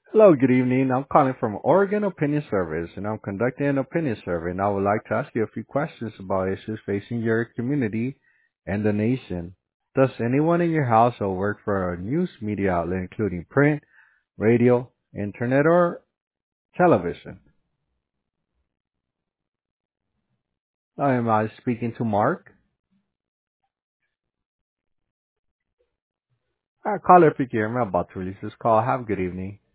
Hello, good evening. I'm calling from Oregon Opinion Service, and I'm conducting an opinion survey, and I would like to ask you a few questions about issues facing your community and the nation. Does anyone in your household work for a news media outlet, including print, radio, internet, or television? Am I speaking to Mark? Caller, if you hear me, I'm about to release this call. Have a good evening.